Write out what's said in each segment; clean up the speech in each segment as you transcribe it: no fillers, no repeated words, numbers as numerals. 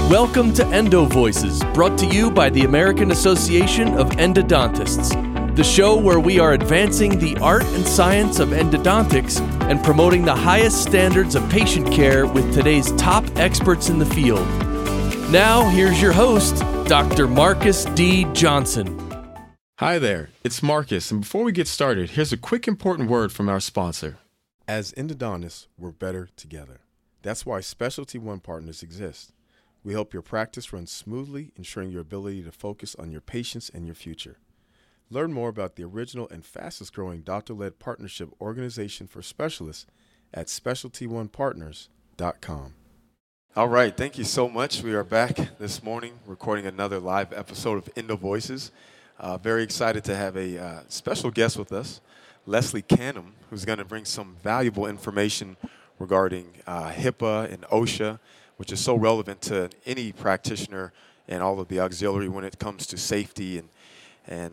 Welcome to Endo Voices, brought to you by the American Association of Endodontists, the show where we are advancing the art and science of endodontics and promoting the highest standards of patient care with today's top experts in the field. Now, here's your host, Dr. Marcus D. Johnson. Hi there, it's Marcus, and before we get started, here's a quick important word from our sponsor. As endodontists, we're better together. That's why Specialty One Partners exist. We help your practice run smoothly, ensuring your ability to focus on your patients and your future. Learn more about the original and fastest growing doctor-led partnership organization for specialists at specialtyonepartners.com. All right, thank you so much. We are back this morning recording another live episode of Endo Voices. Very excited to have a special guest with us, Leslie Canham, who's going to bring some valuable information regarding HIPAA and OSHA, which is so relevant to any practitioner and all of the auxiliary when it comes to safety and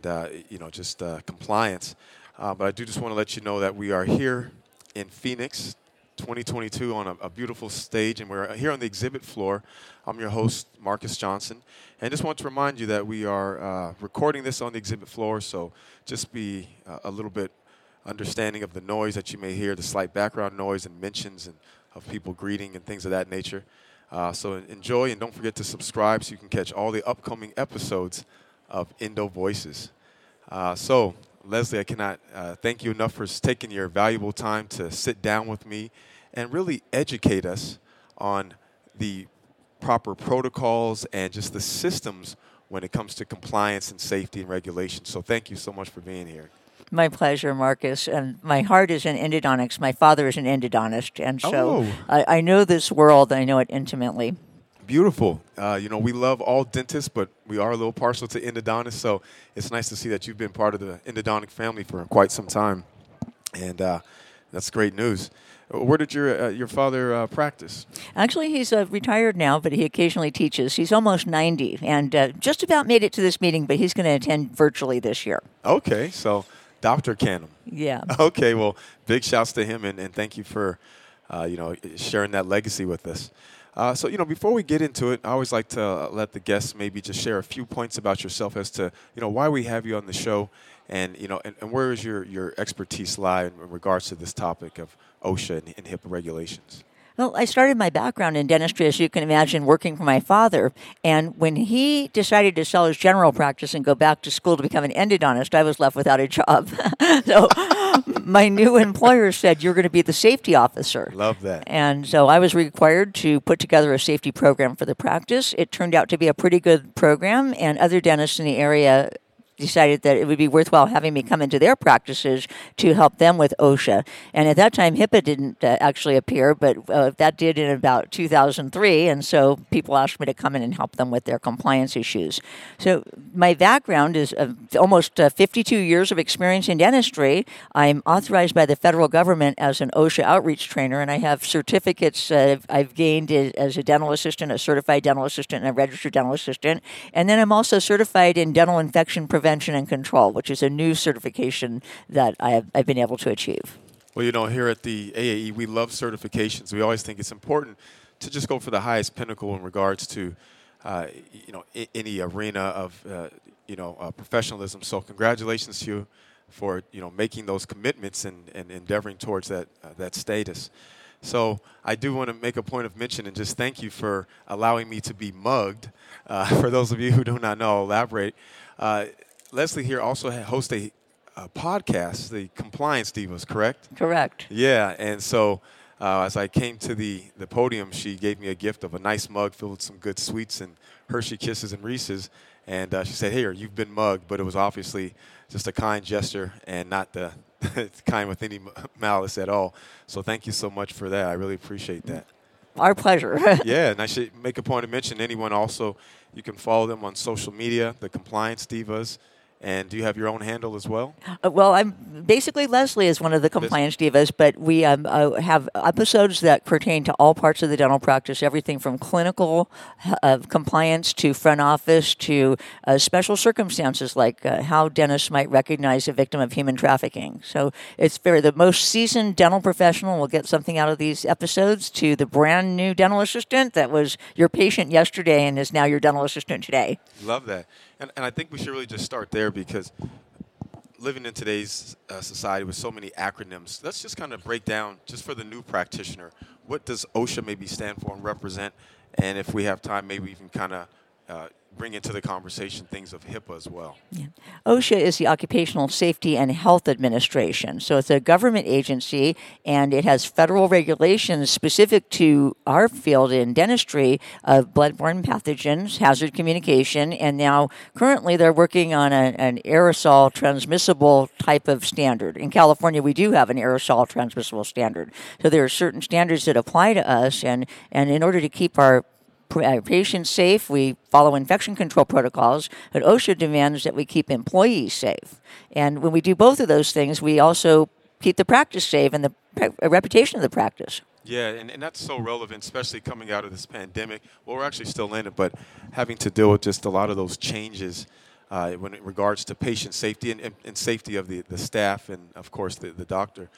compliance. But I do just want to let you know that we are here in Phoenix, 2022, on a beautiful stage, and we're here on the exhibit floor. I'm your host, Marcus Johnson, and just want to remind you that we are recording this on the exhibit floor, so just be a little bit understanding of the noise that you may hear, the slight background noise and mentions and of people greeting and things of that nature. So enjoy, and don't forget to subscribe so you can catch all the upcoming episodes of Endo Voices. So, Leslie, I cannot thank you enough for taking your valuable time to sit down with me and really educate us on the proper protocols and just the systems when it comes to compliance and safety and regulation. So thank you so much for being here. My pleasure, Marcus. And my heart is in endodontics. My father is an endodontist, and so I know this world. I know it intimately. Beautiful. We love all dentists, but we are a little partial to endodontists, so it's nice to see that you've been part of the endodontic family for quite some time, and that's great news. Where did your father practice? Actually, he's retired now, but he occasionally teaches. He's almost 90 and just about made it to this meeting, but he's going to attend virtually this year. Okay, so Dr. Canham. Yeah. Okay, well, big shouts to him, and thank you for, sharing that legacy with us. So, before we get into it, I always like to let the guests maybe just share a few points about yourself as to, why we have you on the show and, and where is your expertise lie in regards to this topic of OSHA and HIPAA regulations. Well, I started my background in dentistry, as you can imagine, working for my father. And when he decided to sell his general practice and go back to school to become an endodontist, I was left without a job. So my new employer said, "You're going to be the safety officer." Love that. And so I was required to put together a safety program for the practice. It turned out to be a pretty good program, and other dentists in the area decided that it would be worthwhile having me come into their practices to help them with OSHA. And at that time, HIPAA didn't actually appear, but that did in about 2003. And so people asked me to come in and help them with their compliance issues. So my background is almost 52 years of experience in dentistry. I'm authorized by the federal government as an OSHA outreach trainer, and I have certificates I've gained as a dental assistant, a certified dental assistant, and a registered dental assistant. And then I'm also certified in dental infection prevention and control, which is a new certification that I've been able to achieve. Well, here at the AAE, we love certifications. We always think it's important to just go for the highest pinnacle in regards to, any arena of, professionalism. So congratulations to you for, making those commitments and endeavoring towards that status. So I do want to make a point of mention and just thank you for allowing me to be mugged. For those of you who do not know, I'll elaborate. Leslie here also hosts a podcast, the Compliance Divas, correct? Correct. Yeah, and so as I came to the podium, she gave me a gift of a nice mug filled with some good sweets and Hershey Kisses and Reese's, and she said, "Here, you've been mugged," but it was obviously just a kind gesture and not the kind with any malice at all. So thank you so much for that. I really appreciate that. Our pleasure. Yeah, and I should make a point of mention anyone also, you can follow them on social media, the Compliance Divas, And do you have your own handle as well? Well, I'm basically Leslie is one of the compliance divas, but we have episodes that pertain to all parts of the dental practice, everything from clinical compliance to front office to special circumstances like how dentists might recognize a victim of human trafficking. So it's fair. The most seasoned dental professional will get something out of these episodes to the brand new dental assistant that was your patient yesterday and is now your dental assistant today. Love that. And I think we should really just start there because living in today's society with so many acronyms, let's just kind of break down, just for the new practitioner, what does OSHA maybe stand for and represent? And if we have time, maybe we can kind of bring into the conversation things of HIPAA as well. Yeah. OSHA is the Occupational Safety and Health Administration. So it's a government agency, and it has federal regulations specific to our field in dentistry of bloodborne pathogens, hazard communication, and now currently they're working on an aerosol transmissible type of standard. In California, we do have an aerosol transmissible standard. So there are certain standards that apply to us, and in order to keep our patients safe, we follow infection control protocols, but OSHA demands that we keep employees safe. And when we do both of those things, we also keep the practice safe and the reputation of the practice. Yeah, and that's so relevant, especially coming out of this pandemic. Well, we're actually still in it, but having to deal with just a lot of those changes when it regards to patient safety and safety of the staff and, of course, the doctor.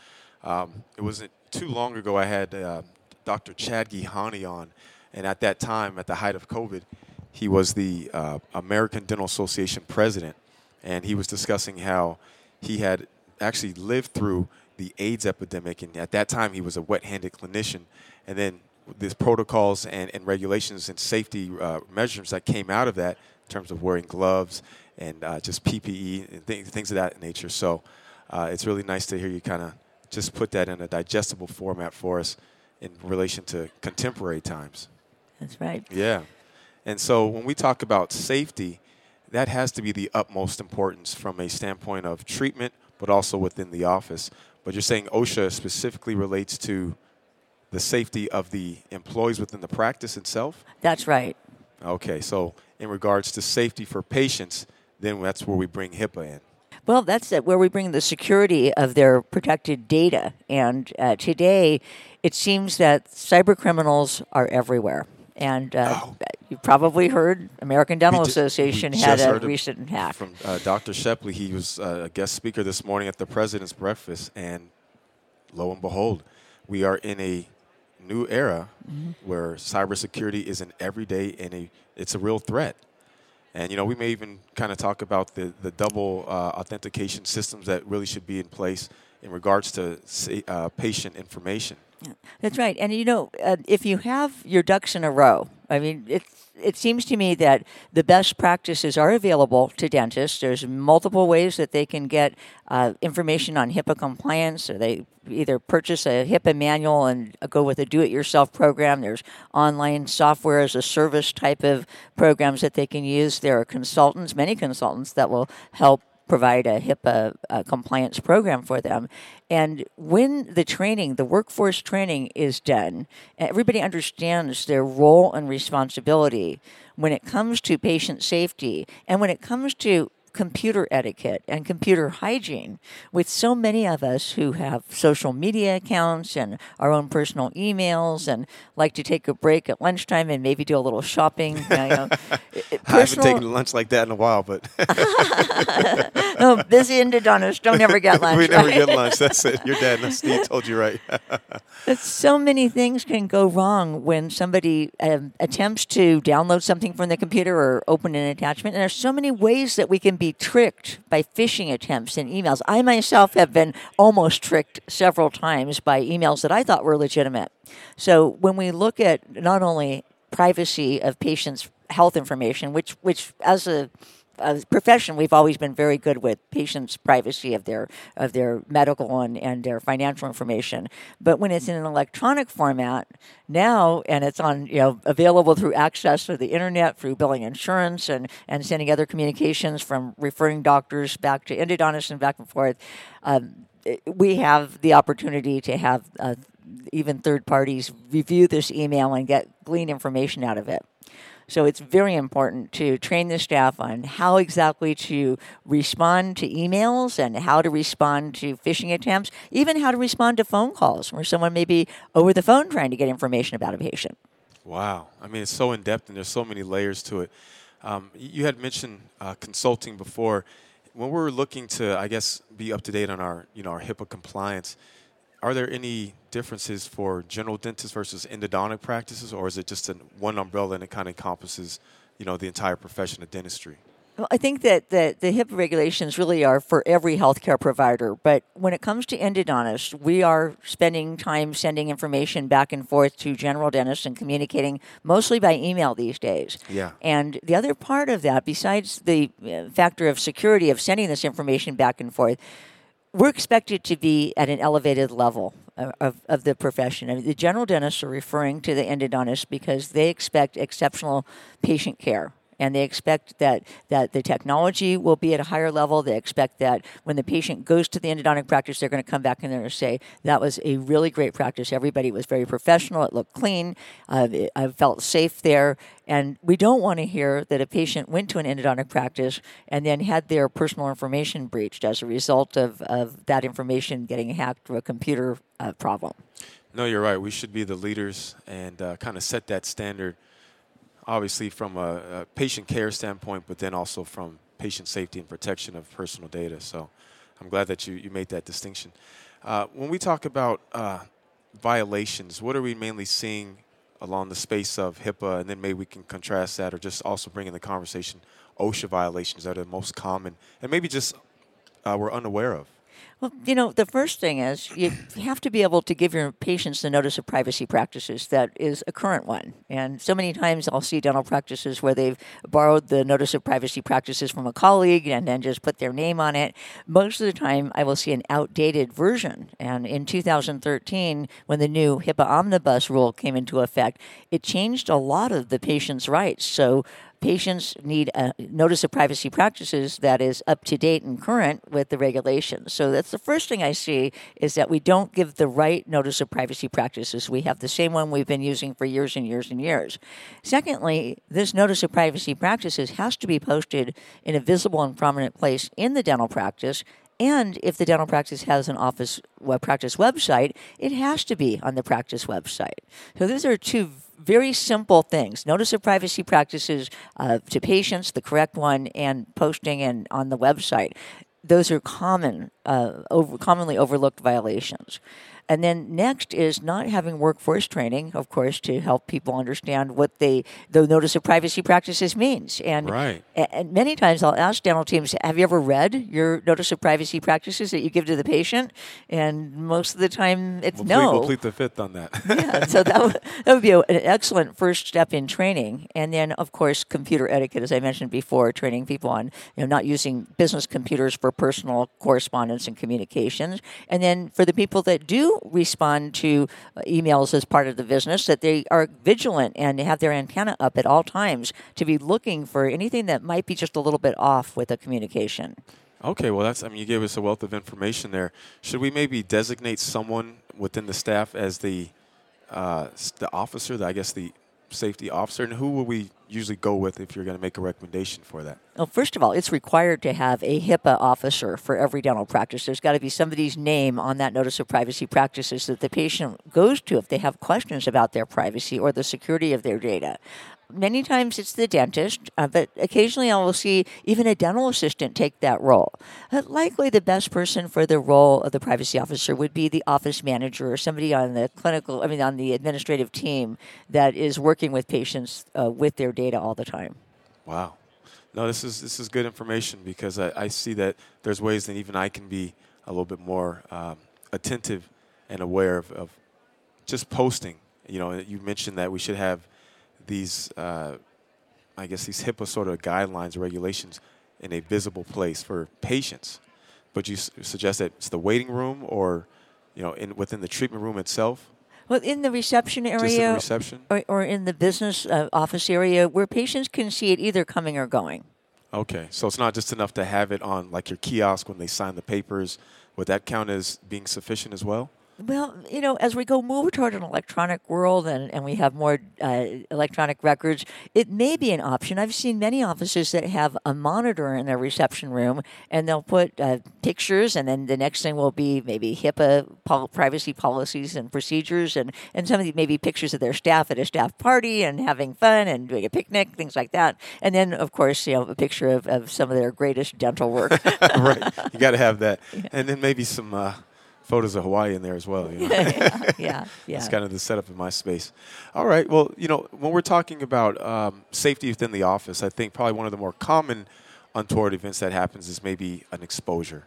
It wasn't too long ago I had Dr. Chad Gihani on. And at that time, at the height of COVID, he was the American Dental Association president. And he was discussing how he had actually lived through the AIDS epidemic. And at that time, he was a wet-handed clinician. And then these protocols and regulations and safety measures that came out of that in terms of wearing gloves and just PPE and things of that nature. So it's really nice to hear you kind of just put that in a digestible format for us in relation to contemporary times. That's right. Yeah. And so when we talk about safety, that has to be the utmost importance from a standpoint of treatment, but also within the office. But you're saying OSHA specifically relates to the safety of the employees within the practice itself? That's right. Okay. So in regards to safety for patients, then that's where we bring HIPAA in. Well, that's where we bring the security of their protected data. And today, it seems that cyber criminals are everywhere. And you probably heard American Dental Association had a recent hack. From Dr. Shepley. He was a guest speaker this morning at the President's Breakfast. And lo and behold, we are in a new era where cybersecurity is an everyday and it's a real threat. And, we may even kind of talk about the double authentication systems that really should be in place in regards to patient information. Yeah, that's right. And, if you have your ducks in a row, I mean, it seems to me that the best practices are available to dentists. There's multiple ways that they can get information on HIPAA compliance, or they either purchase a HIPAA manual and go with a do-it-yourself program. There's online software as a service type of programs that they can use. There are consultants, many consultants, that will help provide a HIPAA compliance program for them. And when the workforce training is done, everybody understands their role and responsibility when it comes to patient safety and when it comes to computer etiquette and computer hygiene. With so many of us who have social media accounts and our own personal emails and like to take a break at lunchtime and maybe do a little shopping. I haven't taken lunch like that in a while, but no, busy endodontists don't ever get lunch. We never get lunch. That's it. Your dad, Steve, told you right. But so many things can go wrong when somebody attempts to download something from the computer or open an attachment. And there's so many ways that we can be tricked by phishing attempts and emails. I myself have been almost tricked several times by emails that I thought were legitimate. So when we look at not only privacy of patients' health information, which as a profession, we've always been very good with patients' privacy of their medical and their financial information. But when it's in an electronic format now, and it's on available through access to the internet, through billing insurance, and sending other communications from referring doctors back to endodontists and back and forth, we have the opportunity to have even third parties review this email and glean information out of it. So it's very important to train the staff on how exactly to respond to emails and how to respond to phishing attempts, even how to respond to phone calls where someone may be over the phone trying to get information about a patient. Wow. I mean, it's so in-depth, and there's so many layers to it. You had mentioned consulting before. When we're looking to, I guess, be up to date on our HIPAA compliance, are there any differences for general dentists versus endodontic practices, or is it just one umbrella and it kind of encompasses, the entire profession of dentistry? Well, I think that the HIPAA regulations really are for every healthcare provider. But when it comes to endodontists, we are spending time sending information back and forth to general dentists and communicating mostly by email these days. Yeah. And the other part of that, besides the factor of security of sending this information back and forth, we're expected to be at an elevated level of the profession. I mean, the general dentists are referring to the endodontists because they expect exceptional patient care. And they expect that the technology will be at a higher level. They expect that when the patient goes to the endodontic practice, they're going to come back in there and say, that was a really great practice. Everybody was very professional. It looked clean. I felt safe there. And we don't want to hear that a patient went to an endodontic practice and then had their personal information breached as a result of that information getting hacked through a computer problem. No, you're right. We should be the leaders and kind of set that standard, obviously from a patient care standpoint, but then also from patient safety and protection of personal data. So I'm glad that you made that distinction. When we talk about violations, what are we mainly seeing along the space of HIPAA? And then maybe we can contrast that or just also bring in the conversation OSHA violations that are the most common and maybe just we're unaware of. Well, the first thing is you have to be able to give your patients the notice of privacy practices that is a current one. And so many times I'll see dental practices where they've borrowed the notice of privacy practices from a colleague and then just put their name on it. Most of the time I will see an outdated version. And in 2013, when the new HIPAA Omnibus rule came into effect, it changed a lot of the patient's rights. So patients need a notice of privacy practices that is up to date and current with the regulations. So that's the first thing I see is that we don't give the right notice of privacy practices. We have the same one we've been using for years and years and years. Secondly, this notice of privacy practices has to be posted in a visible and prominent place in the dental practice. And if the dental practice has an office practice website, it has to be on the practice website. So those are two very simple things. Notice of privacy practices to patients, the correct one, and posting on the website. Those are commonly overlooked violations. And then next is not having workforce training, of course, to help people understand what the notice of privacy practices means. And, right. And many times I'll ask dental teams, have you ever read your notice of privacy practices that you give to the patient? And most of the time it's no. We'll plead the fifth on that. Yeah, so that would be an excellent first step in training. And then, of course, computer etiquette, as I mentioned before, training people on not using business computers for personal correspondence and communications. And then for the people that do respond to emails as part of the business, that they are vigilant and have their antenna up at all times to be looking for anything that might be just a little bit off with a communication. Okay, well, you gave us a wealth of information there. Should we maybe designate someone within the staff as the officer, the safety officer, and who will we usually go with if you're going to make a recommendation for that? Well, first of all, it's required to have a HIPAA officer for every dental practice. There's got to be somebody's name on that notice of privacy practices that the patient goes to if they have questions about their privacy or the security of their data. Many times it's the dentist, but occasionally I will see even a dental assistant take that role. Likely the best person for the role of the privacy officer would be the office manager or somebody on the on the administrative team that is working with patients with their data all the time. Wow. No, this is good information because I see that there's ways that even I can be a little bit more attentive and aware of just posting. You mentioned that we should have these these HIPAA sort of guidelines or regulations in a visible place for patients. But you suggest that it's the waiting room or, within the treatment room itself? Well, in the reception area, just in the reception? Or in the business office area where patients can see it either coming or going. Okay, so it's not just enough to have it on like your kiosk when they sign the papers. Would that count as being sufficient as well? Well, as we move toward an electronic world and we have more electronic records, it may be an option. I've seen many offices that have a monitor in their reception room, and they'll put pictures, and then the next thing will be maybe HIPAA privacy policies and procedures, and some of the maybe pictures of their staff at a staff party and having fun and doing a picnic, things like that. And then, of course, a picture of some of their greatest dental work. Right. You got to have that. Yeah. And then maybe some photos of Hawaii in there as well. Yeah. That's kind of the setup in my space. All right. Well, when we're talking about safety within the office, I think probably one of the more common untoward events that happens is maybe an exposure.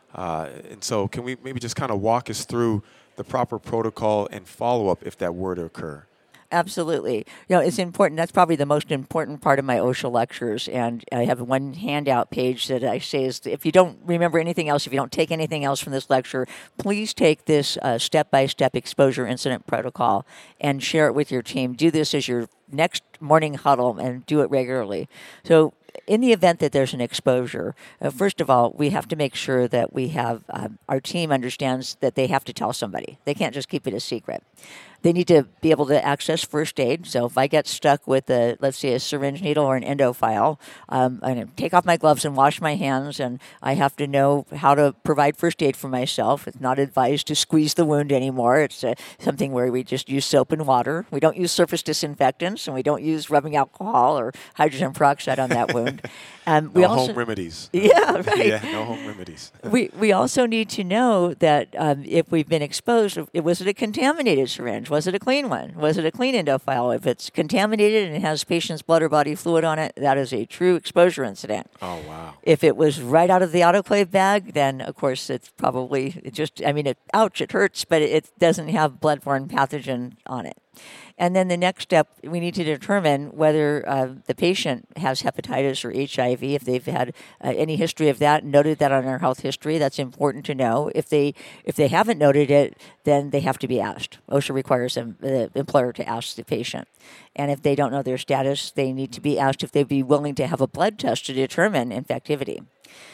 And so can we maybe just kind of walk us through the proper protocol and follow-up if that were to occur? Absolutely. It's important. That's probably the most important part of my OSHA lectures. And I have one handout page that I say is, if you don't remember anything else, if you don't take anything else from this lecture, please take this step-by-step exposure incident protocol and share it with your team. Do this as your next morning huddle and do it regularly. So in the event that there's an exposure, first of all, we have to make sure that we have our team understands that they have to tell somebody. They can't just keep it a secret. They need to be able to access first aid. So if I get stuck with, let's say, a syringe needle or an endo file, I'm going to take off my gloves and wash my hands, and I have to know how to provide first aid for myself. It's not advised to squeeze the wound anymore. It's something where we just use soap and water. We don't use surface disinfectants, and we don't use rubbing alcohol or hydrogen peroxide on that wound. We also, home remedies. Yeah, right. Yeah, no home remedies. We also need to know that if we've been exposed, was it a contaminated syringe? Was it a clean one? Was it a clean endo file? If it's contaminated and it has patient's blood or body fluid on it, that is a true exposure incident. Oh, wow. If it was right out of the autoclave bag, then, of course, it's probably ouch, it hurts, but it doesn't have bloodborne pathogen on it. And then the next step, we need to determine whether the patient has hepatitis or HIV. If they've had any history of that, noted that on their health history, that's important to know. If they haven't noted it, then they have to be asked. OSHA requires the employer to ask the patient. And if they don't know their status, they need to be asked if they'd be willing to have a blood test to determine infectivity.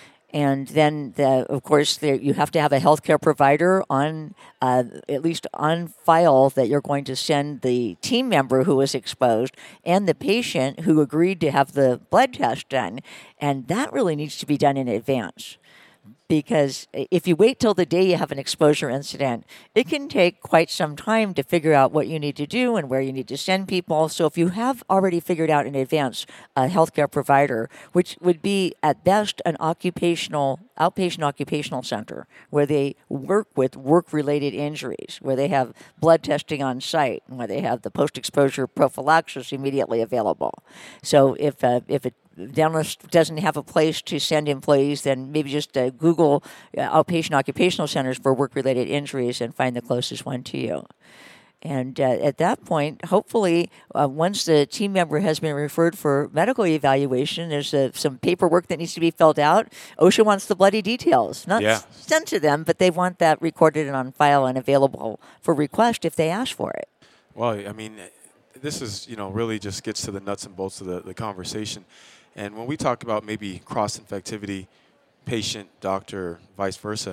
And then, of course, you have to have a healthcare provider on, at least on file, that you're going to send the team member who was exposed and the patient who agreed to have the blood test done. And that really needs to be done in advance. Because if you wait till the day you have an exposure incident, it can take quite some time to figure out what you need to do and where you need to send people. So if you have already figured out in advance a healthcare provider, which would be at best an outpatient occupational center, where they work with work-related injuries, where they have blood testing on site, and where they have the post-exposure prophylaxis immediately available. So if it dentist doesn't have a place to send employees, then maybe just Google outpatient occupational centers for work-related injuries and find the closest one to you. And at that point, hopefully, once the team member has been referred for medical evaluation, there's some paperwork that needs to be filled out. OSHA wants the bloody details, not sent to them, but they want that recorded and on file and available for request if they ask for it. Well, I mean, this is, really just gets to the nuts and bolts of the conversation. And when we talk about maybe cross-infectivity, patient, doctor, vice versa,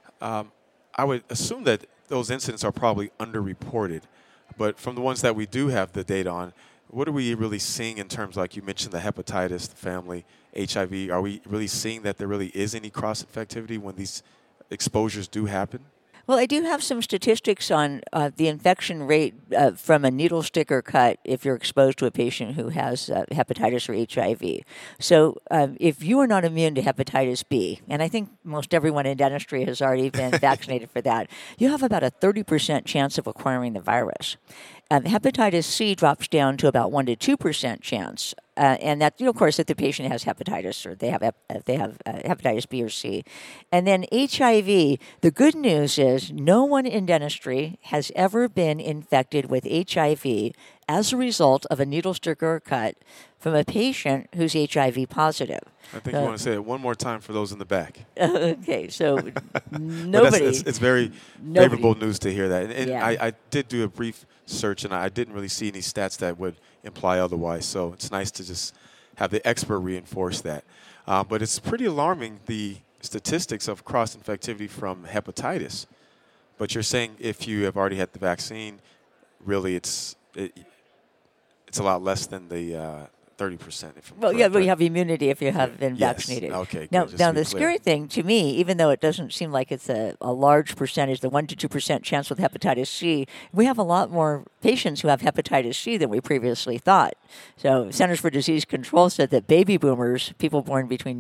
I would assume that those incidents are probably underreported. But from the ones that we do have the data on, what are we really seeing in terms, like you mentioned, the hepatitis, the family, HIV? Are we really seeing that there really is any cross-infectivity when these exposures do happen? Well, I do have some statistics on the infection rate from a needle stick or cut if you're exposed to a patient who has hepatitis or HIV. So if you are not immune to hepatitis B, and I think most everyone in dentistry has already been vaccinated for that, you have about a 30% chance of acquiring the virus. Hepatitis C drops down to about 1 to 2% chance. And that, of course, if the patient has hepatitis or they have hepatitis B or C. And then HIV, the good news is no one in dentistry has ever been infected with HIV as a result of a needle stick or cut from a patient who's HIV positive. I think you want to say it one more time for those in the back. Okay, so nobody. It's very favorable news to hear that. And I did do a brief search, and I didn't really see any stats that would imply otherwise. So it's nice to just have the expert reinforce that. But it's pretty alarming, the statistics of cross-infectivity from hepatitis. But you're saying if you have already had the vaccine, really it's a lot less than the 30%. Well, yeah, you have immunity if you have been Yes. vaccinated. Okay, Now, good, just to be the scary thing to me, even though it doesn't seem like it's a large percentage, the 1 to 2% chance with hepatitis C, we have a lot more patients who have hepatitis C than we previously thought. So Centers for Disease Control said that baby boomers, people born between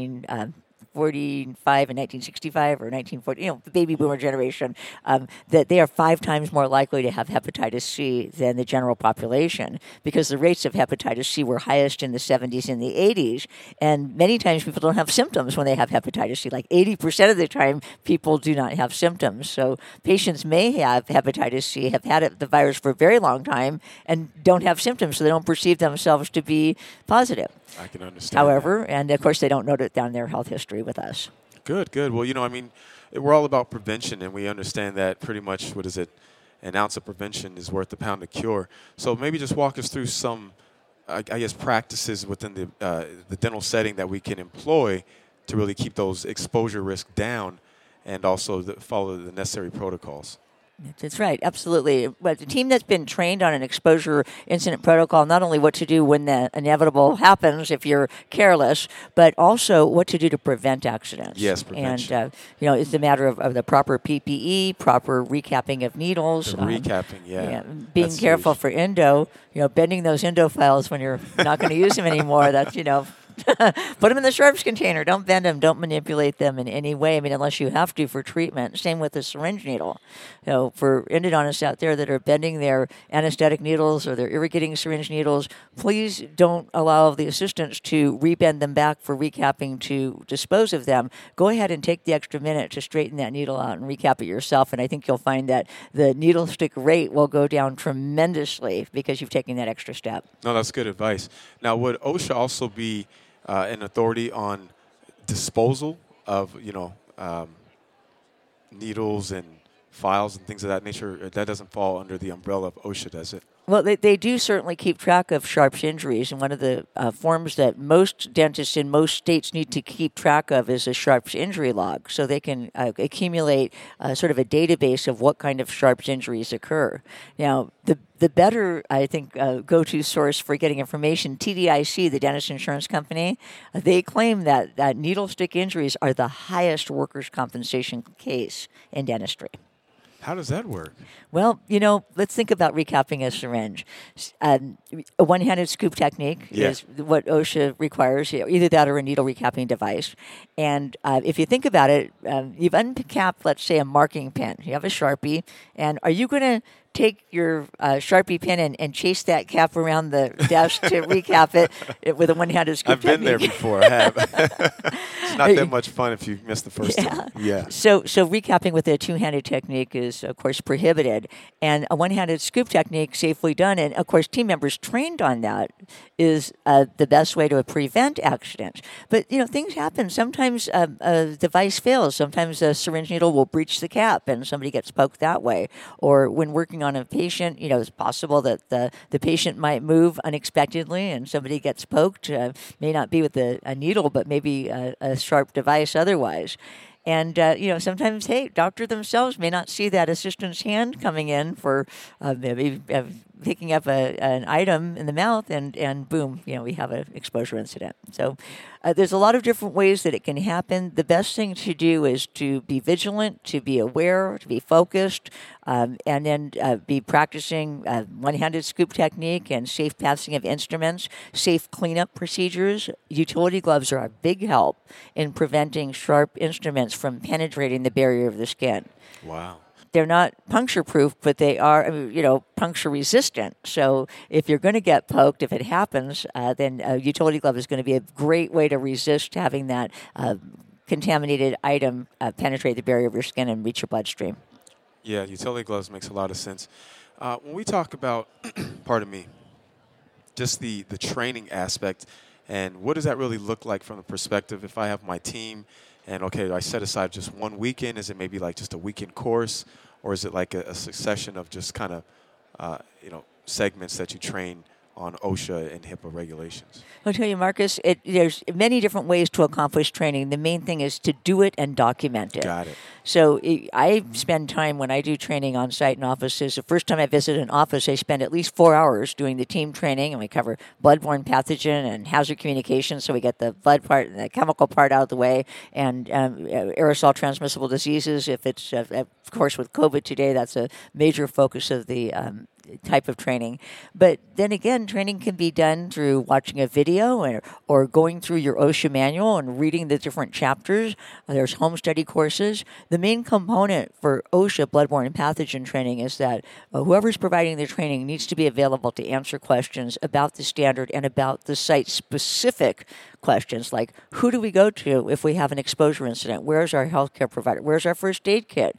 1945 and 1965 or 1940, the baby boomer generation, that they are 5 times more likely to have hepatitis C than the general population because the rates of hepatitis C were highest in the 70s and the 80s. And many times people don't have symptoms when they have hepatitis C. Like 80% of the time, people do not have symptoms. So patients may have hepatitis C, have had the virus for a very long time, and don't have symptoms, so they don't perceive themselves to be positive. I can understand. However, and of course, they don't note it down their health history with us. Good. Well, we're all about prevention, and we understand that pretty much, an ounce of prevention is worth a pound of cure. So maybe just walk us through some, I guess, practices within the dental setting that we can employ to really keep those exposure risks down and also follow the necessary protocols. That's right, absolutely. But the team that's been trained on an exposure incident protocol, not only what to do when the inevitable happens if you're careless, but also what to do to prevent accidents. Yes, prevention. And, it's a matter of the proper PPE, proper recapping of needles. Recapping, Being That's careful huge. for endo, bending those endo files when you're not going to use them anymore. That's, put them in the sharps container. Don't bend them. Don't manipulate them in any way. Unless you have to for treatment. Same with the syringe needle. For endodontists out there that are bending their anesthetic needles or their irrigating syringe needles, please don't allow the assistants to rebend them back for recapping to dispose of them. Go ahead and take the extra minute to straighten that needle out and recap it yourself. And I think you'll find that the needle stick rate will go down tremendously because you've taken that extra step. No, that's good advice. Now, would OSHA also be an authority on disposal of, needles and files and things of that nature? That doesn't fall under the umbrella of OSHA, does it? Well, they do certainly keep track of sharps injuries, and one of the forms that most dentists in most states need to keep track of is a sharps injury log, so they can accumulate sort of a database of what kind of sharps injuries occur. Now, the better, I think, go-to source for getting information, TDIC, the dentist insurance company, they claim that needle stick injuries are the highest workers' compensation case in dentistry. How does that work? Well, let's think about recapping a syringe. A one-handed scoop technique is what OSHA requires, either that or a needle recapping device. And if you think about it, you've uncapped, let's say, a marking pen. You have a Sharpie, and are you going to take your Sharpie pen and chase that cap around the desk to recap it with a one-handed scoop I've been technique? there before. I have. It's not that much fun if you miss the first time. Yeah. So recapping with a two-handed technique is, of course, prohibited. And a one-handed scoop technique, safely done, and, of course, team members trained on that, is the best way to prevent accidents. But, things happen. Sometimes a device fails. Sometimes a syringe needle will breach the cap and somebody gets poked that way. Or when working on a patient, it's possible that the patient might move unexpectedly and somebody gets poked. May not be with a needle, but maybe a sharp device otherwise. And, sometimes, doctor themselves may not see that assistant's hand coming in for maybe picking up an item in the mouth, and boom, we have an exposure incident. So there's a lot of different ways that it can happen. The best thing to do is to be vigilant, to be aware, to be focused, and then be practicing one-handed scoop technique and safe passing of instruments, safe cleanup procedures. Utility gloves are a big help in preventing sharp instruments from penetrating the barrier of the skin. Wow. They're not puncture-proof, but they are, puncture-resistant. So if you're going to get poked, if it happens, then a utility glove is going to be a great way to resist having that contaminated item penetrate the barrier of your skin and reach your bloodstream. Yeah, utility gloves makes a lot of sense. When we talk about, pardon me, just the training aspect, and what does that really look like from the perspective if I have my team and, okay, I set aside just one weekend? Is it maybe like just a weekend course, or is it like a succession of just kind of, segments that you train on OSHA and HIPAA regulations? I'll tell you, Marcus, there's many different ways to accomplish training. The main thing is to do it and document it. Got it. So I spend time when I do training on site in offices. The first time I visit an office, I spend at least 4 hours doing the team training, and we cover bloodborne pathogen and hazard communication. So we get the blood part and the chemical part out of the way, and aerosol transmissible diseases. If it's, of course, with COVID today, that's a major focus of the type of training. But then again, training can be done through watching a video or going through your OSHA manual and reading the different chapters. There's home study courses. The main component for OSHA bloodborne pathogen training is that whoever's providing the training needs to be available to answer questions about the standard and about the site-specific questions, like who do we go to if we have an exposure incident? Where's our healthcare provider? Where's our first aid kit?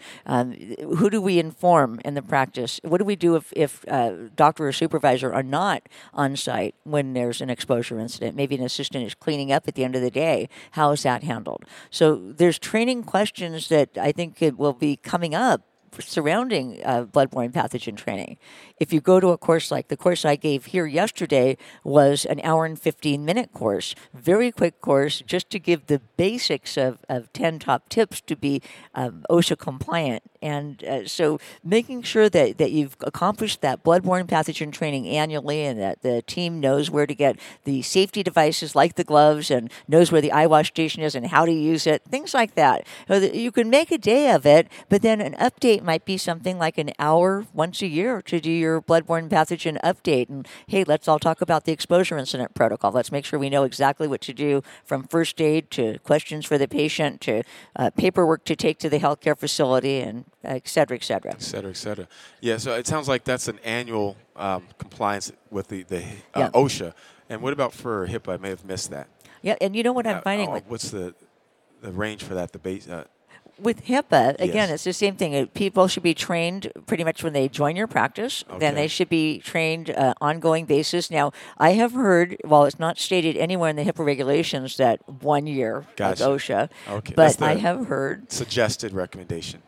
Who do we inform in the practice? What do we do if doctor or supervisor are not on site when there's an exposure incident? Maybe an assistant is cleaning up at the end of the day. How is that handled? So there's training questions that I think it will be coming up surrounding bloodborne pathogen training. If you go to a course like the course I gave here yesterday was an hour and 15-minute course, very quick course, just to give the basics of 10 top tips to be OSHA compliant. And so making sure that you've accomplished that bloodborne pathogen training annually and that the team knows where to get the safety devices like the gloves and knows where the eye wash station is and how to use it, things like that. You can make a day of it, but then an update might be something like an hour once a year to do your bloodborne pathogen update. And hey, let's all talk about the exposure incident protocol. Let's make sure we know exactly what to do, from first aid to questions for the patient to paperwork to take to the healthcare facility, and et cetera, et cetera. Et cetera, et cetera. Yeah, so it sounds like that's an annual compliance with the OSHA. And what about for HIPAA? I may have missed that. Yeah, and you know what I'm finding? What's the range for that, the base? With HIPAA, again, Yes. it's the same thing. People should be trained pretty much when they join your practice. Okay. Then they should be trained ongoing basis. Now, I have heard, while it's not stated anywhere in the HIPAA regulations that 1 year Gotcha. of OSHA, Okay. That's but I the have heard suggested recommendation.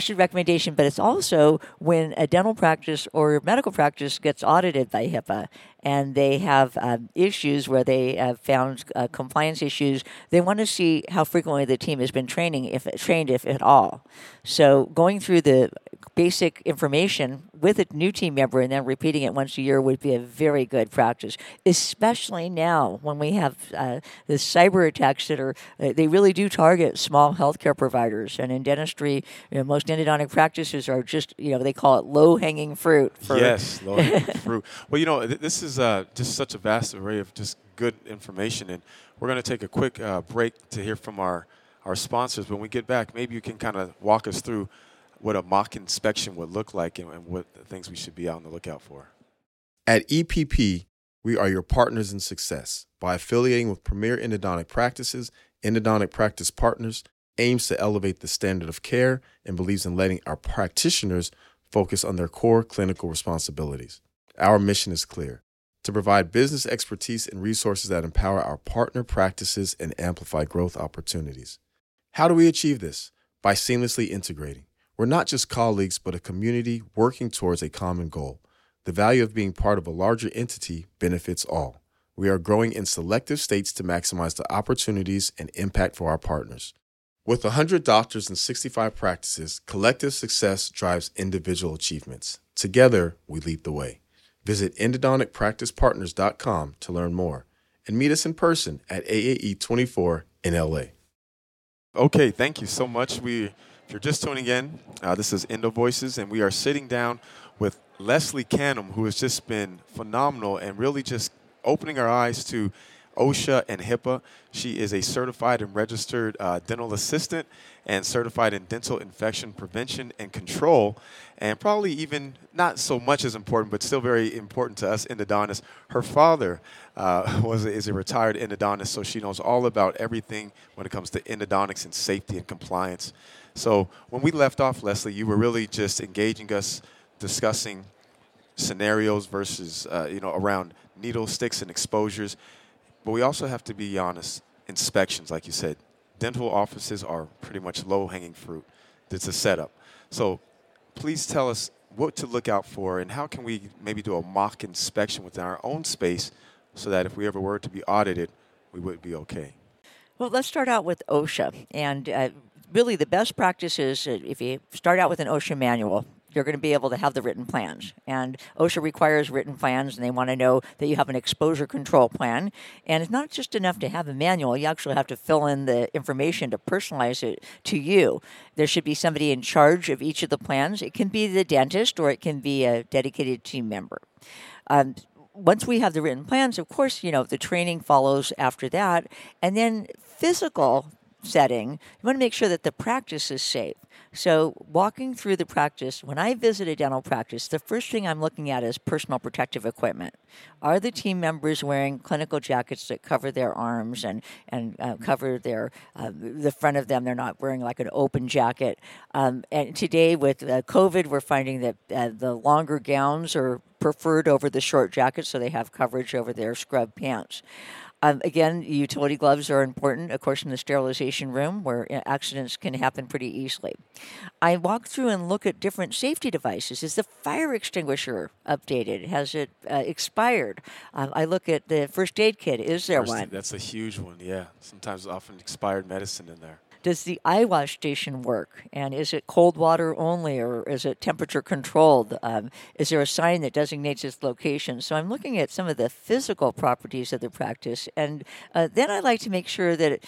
but it's also when a dental practice or medical practice gets audited by HIPAA and they have issues where they have found compliance issues, they want to see how frequently the team has been trained, if at all. So going through the basic information with a new team member and then repeating it once a year would be a very good practice, especially now when we have the cyber attacks that are, they really do target small healthcare providers. And in dentistry, most endodontic practices are just, they call it low-hanging fruit. Yes, low-hanging fruit. Well, this is just such a vast array of just good information. And we're going to take a quick break to hear from our sponsors. When we get back, maybe you can kind of walk us through what a mock inspection would look like and what things we should be out on the lookout for. At EPP, we are your partners in success. By affiliating with premier endodontic practices, Endodontic Practice Partners aims to elevate the standard of care and believes in letting our practitioners focus on their core clinical responsibilities. Our mission is clear: to provide business expertise and resources that empower our partner practices and amplify growth opportunities. How do we achieve this? By seamlessly integrating. We're not just colleagues, but a community working towards a common goal. The value of being part of a larger entity benefits all. We are growing in selective states to maximize the opportunities and impact for our partners. With 100 doctors and 65 practices, collective success drives individual achievements. Together, we lead the way. Visit endodonticpracticepartners.com to learn more and meet us in person at AAE 24 in LA. Okay, thank you so much. If you're just tuning in, this is Endo Voices, and we are sitting down with Leslie Canham, who has just been phenomenal and really just opening our eyes to OSHA and HIPAA. She is a certified and registered dental assistant and certified in dental infection prevention and control, and probably even not so much as important, but still very important to us endodontists. Her father is a retired endodontist, so she knows all about everything when it comes to endodontics and safety and compliance. So when we left off, Leslie, you were really just engaging us, discussing scenarios versus, around needle sticks and exposures. But we also have to be honest, inspections, like you said. Dental offices are pretty much low-hanging fruit. It's a setup. So please tell us what to look out for, and how can we maybe do a mock inspection within our own space so that if we ever were to be audited, we would be okay? Well, let's start out with OSHA. And really, the best practice is if you start out with an OSHA manual, you're going to be able to have the written plans. And OSHA requires written plans, and they want to know that you have an exposure control plan. And it's not just enough to have a manual. You actually have to fill in the information to personalize it to you. There should be somebody in charge of each of the plans. It can be the dentist, or it can be a dedicated team member. Once we have the written plans, of course, the training follows after that. And then physical setting, you want to make sure that the practice is safe. So walking through the practice, when I visit a dental practice, the first thing I'm looking at is personal protective equipment. Are the team members wearing clinical jackets that cover their arms and cover their the front of them? They're not wearing like an open jacket. And today with COVID, we're finding that the longer gowns are preferred over the short jackets, so they have coverage over their scrub pants. Again, utility gloves are important, of course, in the sterilization room where accidents can happen pretty easily. I walk through and look at different safety devices. Is the fire extinguisher updated? Has it expired? I look at the first aid kit. Is there one? That's a huge one, yeah. Sometimes often expired medicine in there. Does the eye wash station work? And is it cold water only, or is it temperature controlled? Is there a sign that designates its location? So I'm looking at some of the physical properties of the practice, and then I like to make sure that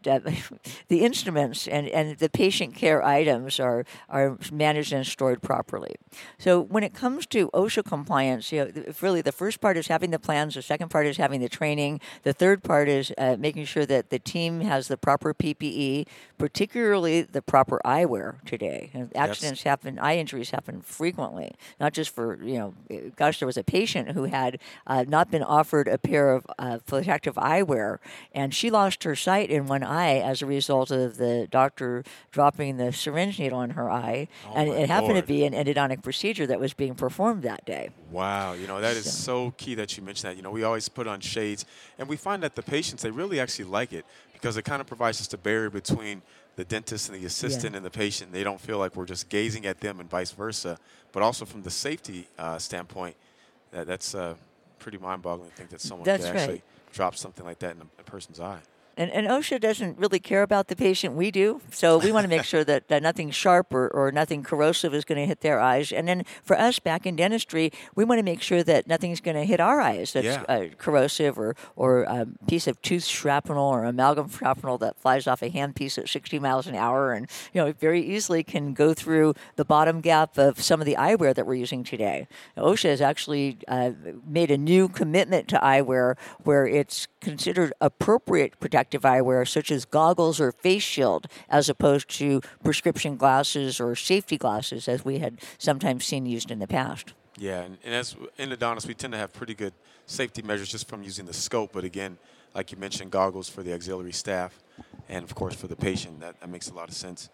the instruments and the patient care items are managed and stored properly. So when it comes to OSHA compliance, really the first part is having the plans. The second part is having the training. The third part is making sure that the team has the proper PPE, particularly the proper eyewear today. Accidents happen, eye injuries happen frequently, not just for, there was a patient who had not been offered a pair of protective eyewear, and she lost her sight in one eye as a result of the doctor dropping the syringe needle in her eye. And it happened to be an endodontic procedure that was being performed that day. Wow, that is so key that you mentioned that. We always put on shades, and we find that the patients, they really actually like it because it kind of provides just a barrier between the dentist and the assistant and the patient. They don't feel like we're just gazing at them and vice versa. But also from the safety standpoint, that's pretty mind-boggling to think that someone could actually drop something like that in a person's eye. And OSHA doesn't really care about the patient. We do. So we want to make sure that nothing sharp or nothing corrosive is going to hit their eyes. And then for us back in dentistry, we want to make sure that nothing's going to hit our eyes that's corrosive or a piece of tooth shrapnel or amalgam shrapnel that flies off a handpiece at 60 miles an hour and it very easily can go through the bottom gap of some of the eyewear that we're using today. Now, OSHA has actually made a new commitment to eyewear where it's considered appropriate protective eyewear, such as goggles or face shield, as opposed to prescription glasses or safety glasses, as we had sometimes seen used in the past. Yeah, and as endodontists, we tend to have pretty good safety measures just from using the scope. But again, like you mentioned, goggles for the auxiliary staff and, of course, for the patient. That makes a lot of sense.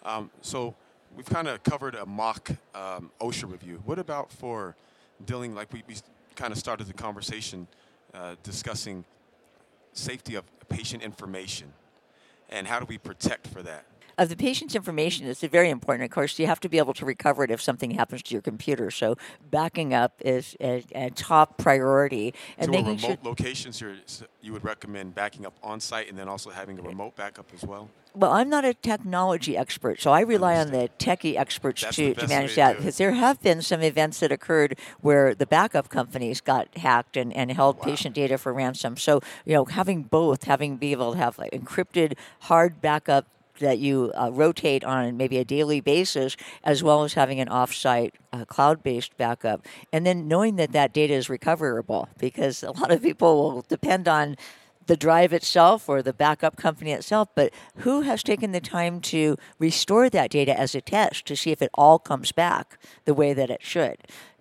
So we've kind of covered a mock OSHA review. What about for dealing, like we kind of started the conversation discussing safety of patient information, and how do we protect for that? Of the patient's information, it's very important. Of course, you have to be able to recover it if something happens to your computer. So backing up is a top priority. And so remote locations, you would recommend backing up on-site and then also having a remote backup as well? Well, I'm not a technology expert, so I rely on the techie experts to manage that. Because there have been some events that occurred where the backup companies got hacked and held patient data for ransom. So, having both, be able to have encrypted hard backup that you rotate on maybe a daily basis, as well as having an off-site cloud-based backup. And then knowing that data is recoverable, because a lot of people will depend on the drive itself or the backup company itself, but who has taken the time to restore that data as a test to see if it all comes back the way that it should?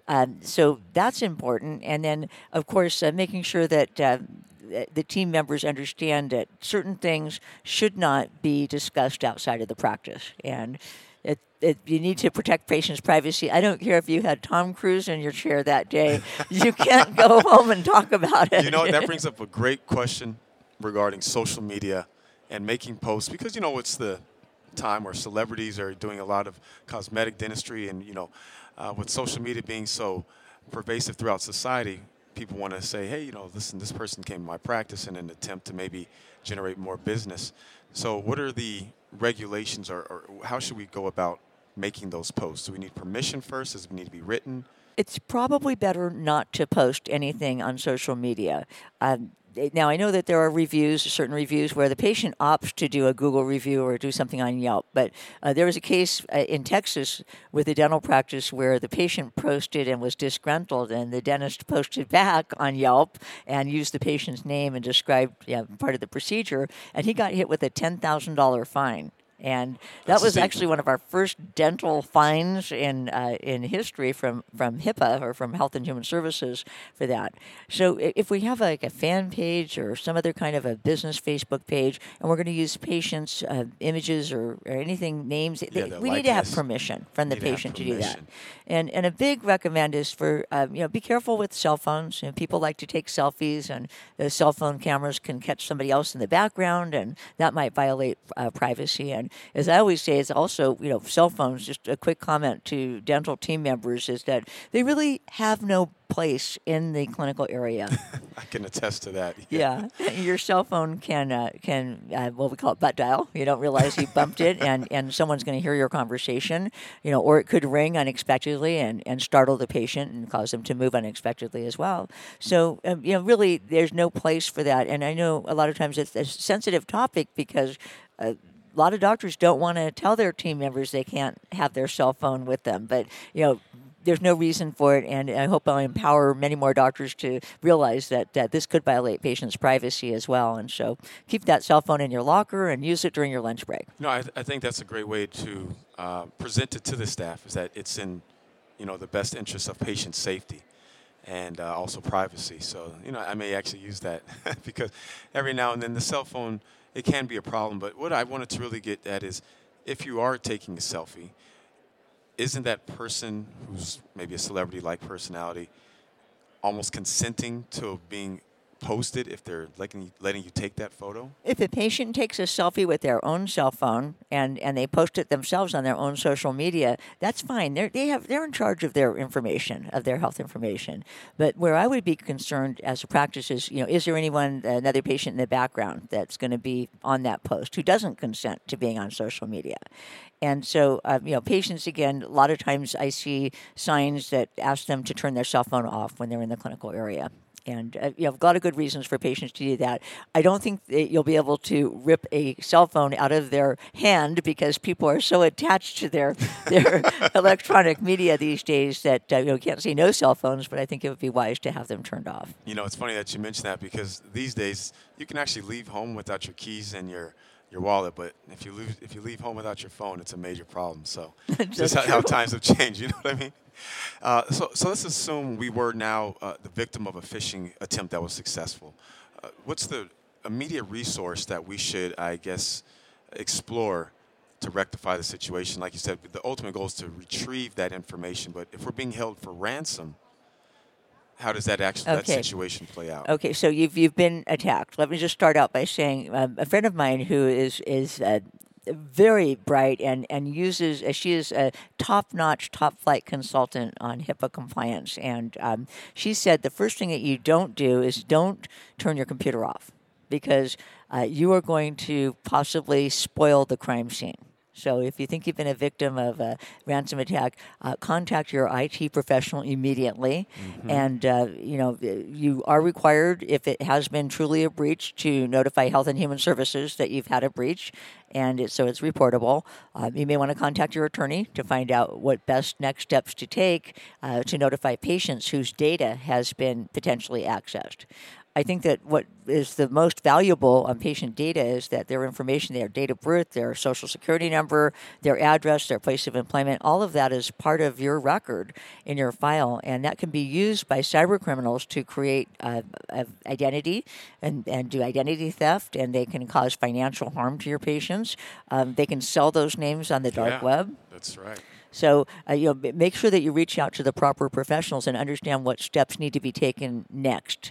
So that's important. And then, of course, making sure that the team members understand that certain things should not be discussed outside of the practice. And you need to protect patients' privacy. I don't care if you had Tom Cruise in your chair that day. You can't go home and talk about it. That brings up a great question regarding social media and making posts, because, it's the time where celebrities are doing a lot of cosmetic dentistry, and, with social media being so pervasive throughout society, people want to say, hey, listen, this person came to my practice in an attempt to maybe generate more business. So what are the regulations or how should we go about making those posts? Do we need permission first? Does it need to be written? It's probably better not to post anything on social media. Now, I know that there are certain reviews, where the patient opts to do a Google review or do something on Yelp. But there was a case in Texas with a dental practice where the patient posted and was disgruntled, and the dentist posted back on Yelp and used the patient's name and described part of the procedure, and he got hit with a $10,000 fine. And that was actually one of our first dental fines in history from HIPAA, or from Health and Human Services, for that. So if we have like a fan page or some other kind of a business Facebook page, and we're going to use patients' images or anything, names, we need to have permission from the patient to do that. And a big recommend is for be careful with cell phones. People like to take selfies, and the cell phone cameras can catch somebody else in the background, and that might violate privacy. And as I always say, it's also, cell phones, just a quick comment to dental team members, is that they really have no place in the clinical area. I can attest to that. Yeah. Your cell phone can what we call it butt dial. You don't realize you bumped it, and someone's going to hear your conversation, or it could ring unexpectedly and startle the patient and cause them to move unexpectedly as well. So, really, there's no place for that. And I know a lot of times it's a sensitive topic because a lot of doctors don't want to tell their team members they can't have their cell phone with them. But, there's no reason for it, and I hope I'll empower many more doctors to realize that this could violate patients' privacy as well. And so keep that cell phone in your locker and use it during your lunch break. I think that's a great way to present it to the staff, is that it's in, the best interest of patient safety and also privacy. So, I may actually use that because every now and then the cell phone, it can be a problem. But what I wanted to really get at is, if you are taking a selfie, isn't that person who's maybe a celebrity-like personality almost consenting to being posted if they're letting you take that photo? If a patient takes a selfie with their own cell phone and they post it themselves on their own social media, that's fine. They're in charge of their information, of their health information. But where I would be concerned as a practice is, is there another patient in the background that's going to be on that post who doesn't consent to being on social media? And so, patients, again, a lot of times I see signs that ask them to turn their cell phone off when they're in the clinical area. And you have a lot of good reasons for patients to do that. I don't think that you'll be able to rip a cell phone out of their hand, because people are so attached to their electronic media these days that you can't say no cell phones, but I think it would be wise to have them turned off. It's funny that you mentioned that, because these days you can actually leave home without your keys and your wallet, but if you leave home without your phone, it's a major problem. So just how times have changed, you know what I mean? So let's assume we were now the victim of a phishing attempt that was successful. What's the immediate resource that we should, I guess, explore to rectify the situation? Like you said, the ultimate goal is to retrieve that information, but if we're being held for ransom, how does that situation play out? Okay, so you've been attacked. Let me just start out by saying a friend of mine who is very bright and uses, she is a top-notch, top-flight consultant on HIPAA compliance. And she said the first thing that you don't do is don't turn your computer off, because you are going to possibly spoil the crime scene. So if you think you've been a victim of a ransom attack, contact your IT professional immediately. Mm-hmm. And, you are required, if it has been truly a breach, to notify Health and Human Services that you've had a breach. And so it's reportable. You may want to contact your attorney to find out what best next steps to take to notify patients whose data has been potentially accessed. I think that what is the most valuable on patient data is that their information, their date of birth, their social security number, their address, their place of employment, all of that is part of your record in your file. And that can be used by cyber criminals to create identity and do identity theft, and they can cause financial harm to your patients. They can sell those names on the dark web. That's right. So, make sure that you reach out to the proper professionals and understand what steps need to be taken next.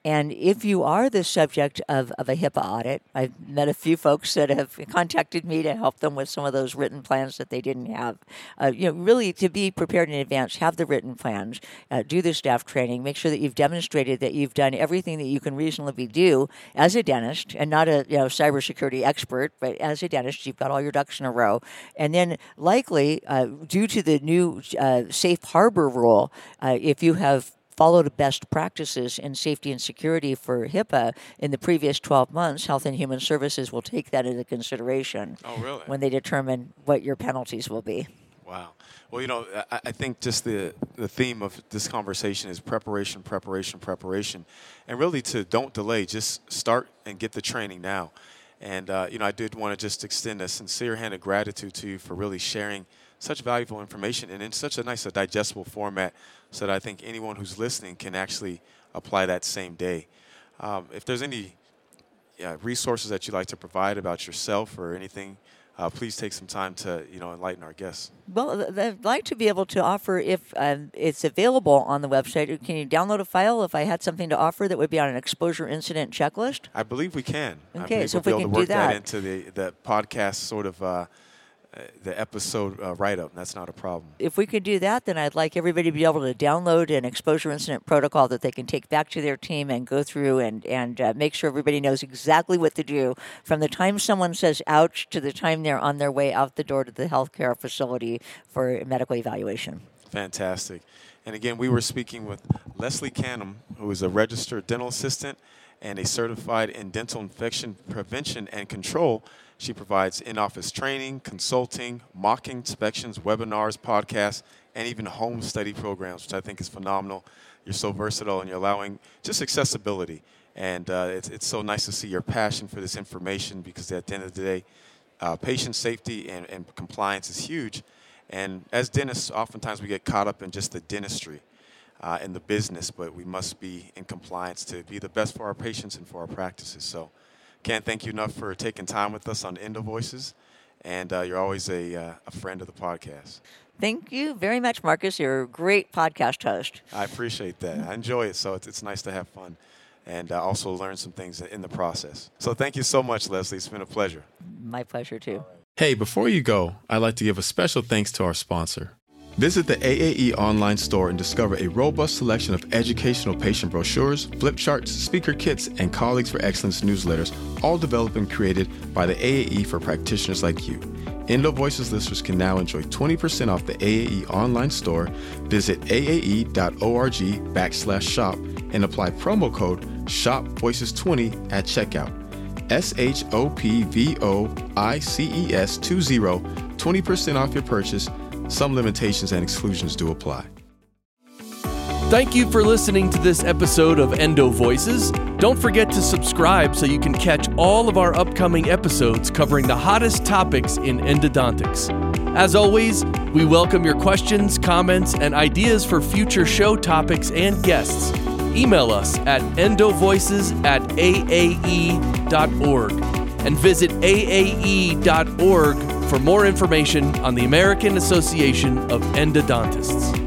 And if you are the subject of a HIPAA audit, I've met a few folks that have contacted me to help them with some of those written plans that they didn't have. Really to be prepared in advance, have the written plans, do the staff training, make sure that you've demonstrated that you've done everything that you can reasonably do as a dentist, and not a cybersecurity expert, but as a dentist, you've got all your ducks in a row. And then likely, due to the new safe harbor rule, if you have followed best practices in safety and security for HIPAA in the previous 12 months, Health and Human Services will take that into consideration when they determine what your penalties will be. Wow. Well, I think just the theme of this conversation is preparation, preparation, preparation. And really don't delay, just start and get the training now. And, I did want to just extend a sincere hand of gratitude to you for really sharing such valuable information and in such a nice, digestible format so that I think anyone who's listening can actually apply that same day. If there's any resources that you'd like to provide about yourself or anything, please take some time to, enlighten our guests. Well, I'd like to be able to offer, if it's available on the website, can you download a file if I had something to offer that would be on an exposure incident checklist? I believe we can. Okay, so if we'll we be can able to do work that into the podcast sort of the episode write-up. That's not a problem. If we could do that, then I'd like everybody to be able to download an exposure incident protocol that they can take back to their team and go through and make sure everybody knows exactly what to do from the time someone says ouch to the time they're on their way out the door to the healthcare facility for medical evaluation. Fantastic. And again, we were speaking with Leslie Canham, who is a registered dental assistant and a certified in dental infection prevention and control. She provides in-office training, consulting, mock inspections, webinars, podcasts, and even home study programs, which I think is phenomenal. You're so versatile, and you're allowing just accessibility. And it's so nice to see your passion for this information, because at the end of the day, patient safety and compliance is huge. And as dentists, oftentimes we get caught up in just the dentistry and the business, but we must be in compliance to be the best for our patients and for our practices. So can't thank you enough for taking time with us on Endo Voices, and you're always a friend of the podcast. Thank you very much, Marcus. You're a great podcast host. I appreciate that. I enjoy it, so it's nice to have fun and also learn some things in the process. So thank you so much, Leslie. It's been a pleasure. My pleasure, too. Hey, before you go, I'd like to give a special thanks to our sponsor. Visit the AAE online store and discover a robust selection of educational patient brochures, flip charts, speaker kits, and Colleagues for Excellence newsletters, all developed and created by the AAE for practitioners like you. Endo Voices listeners can now enjoy 20% off the AAE online store. Visit aae.org/shop and apply promo code SHOPVoices20 at checkout. SHOPVOICES20, 20% off your purchase. Some limitations and exclusions do apply. Thank you for listening to this episode of Endo Voices. Don't forget to subscribe so you can catch all of our upcoming episodes covering the hottest topics in endodontics. As always, we welcome your questions, comments, and ideas for future show topics and guests. Email us at endovoices@aae.org and visit aae.org for more information on the American Association of Endodontists.